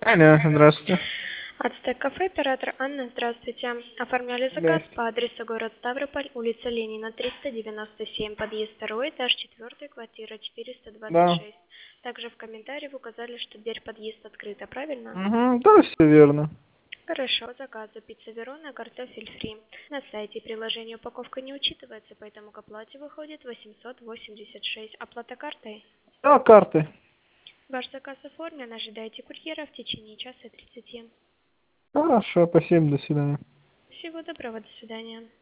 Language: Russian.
Алло, здравствуйте. Ацтек кафе, оператор Анна, здравствуйте. Оформляли заказ Здрасте. по адресу город Ставрополь, улица Ленина, 397, подъезд 2, этаж 4, квартира Да. 426. Также в комментарии вы указали, что дверь подъезд открыта, правильно? Угу, да, все верно. Хорошо. По заказу пицца Верона, картофель фри. На сайте приложение упаковка не учитывается, поэтому к оплате выходит 886. Оплата картой. Да, карты. Ваш заказ оформлен, ожидайте курьера в течение часа 30. Хорошо, спасибо, до свидания. Всего доброго, до свидания.